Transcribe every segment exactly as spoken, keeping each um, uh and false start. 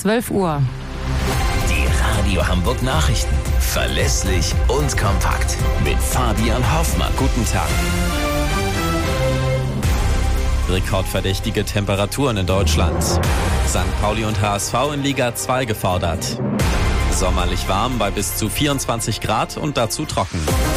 zwölf Uhr. Die Radio Hamburg Nachrichten. Verlässlich und kompakt. Mit Fabian Hoffmann. Guten Tag. Rekordverdächtige Temperaturen in Deutschland. Sankt Pauli und H S V in Liga zwei gefordert. Sommerlich warm bei bis zu vierundzwanzig Grad und dazu trocken.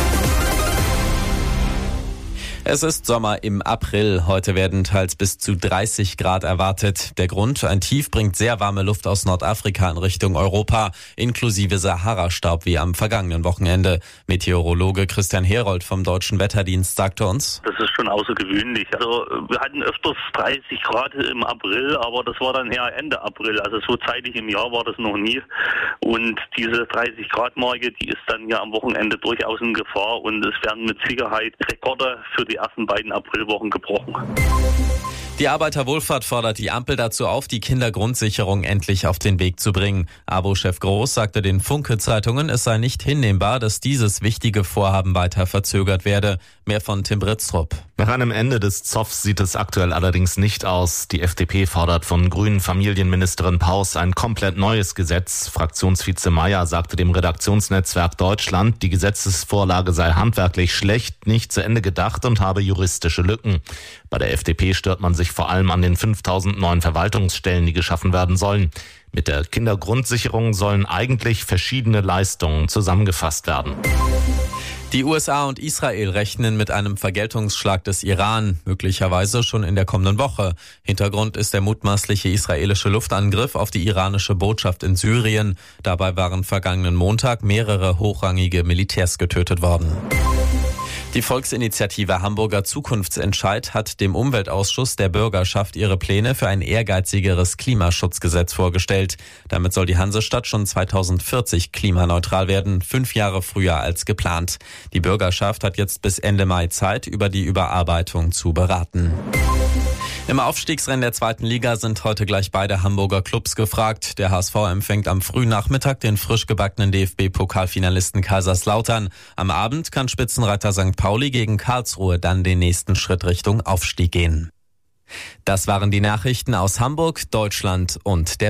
Es ist Sommer im April. Heute werden teils bis zu dreißig Grad erwartet. Der Grund: ein Tief bringt sehr warme Luft aus Nordafrika in Richtung Europa, inklusive Sahara-Staub wie am vergangenen Wochenende. Meteorologe Christian Herold vom Deutschen Wetterdienst sagte uns: Das ist schon außergewöhnlich. Also wir hatten öfters dreißig Grad im April, aber das war dann eher Ende April. Also so zeitig im Jahr war das noch nie. Und diese dreißig Grad Marke, die ist dann ja am Wochenende durchaus in Gefahr. Und es werden mit Sicherheit Rekorde für die ersten beiden Aprilwochen gebrochen. Die Arbeiterwohlfahrt fordert die Ampel dazu auf, die Kindergrundsicherung endlich auf den Weg zu bringen. A B O-Chef Groß sagte den Funke-Zeitungen, es sei nicht hinnehmbar, dass dieses wichtige Vorhaben weiter verzögert werde. Mehr von Tim Britztrup. Nach einem Ende des Zoffs sieht es aktuell allerdings nicht aus. Die F D P fordert von grünen Familienministerin Paus ein komplett neues Gesetz. Fraktionsvize Mayer sagte dem Redaktionsnetzwerk Deutschland, die Gesetzesvorlage sei handwerklich schlecht, nicht zu Ende gedacht und habe juristische Lücken. Bei der F D P stört man sich vor allem an den fünftausend neuen Verwaltungsstellen, die geschaffen werden sollen. Mit der Kindergrundsicherung sollen eigentlich verschiedene Leistungen zusammengefasst werden. Die U S A und Israel rechnen mit einem Vergeltungsschlag des Iran, möglicherweise schon in der kommenden Woche. Hintergrund ist der mutmaßliche israelische Luftangriff auf die iranische Botschaft in Syrien. Dabei waren vergangenen Montag mehrere hochrangige Militärs getötet worden. Die Volksinitiative Hamburger Zukunftsentscheid hat dem Umweltausschuss der Bürgerschaft ihre Pläne für ein ehrgeizigeres Klimaschutzgesetz vorgestellt. Damit soll die Hansestadt schon zweitausendvierzig klimaneutral werden, fünf Jahre früher als geplant. Die Bürgerschaft hat jetzt bis Ende Mai Zeit, über die Überarbeitung zu beraten. Im Aufstiegsrennen der zweiten Liga sind heute gleich beide Hamburger Clubs gefragt. Der H S V empfängt am frühen Nachmittag den frisch gebackenen D F B-Pokalfinalisten Kaiserslautern. Am Abend kann Spitzenreiter Sankt Pauli gegen Karlsruhe dann den nächsten Schritt Richtung Aufstieg gehen. Das waren die Nachrichten aus Hamburg, Deutschland und der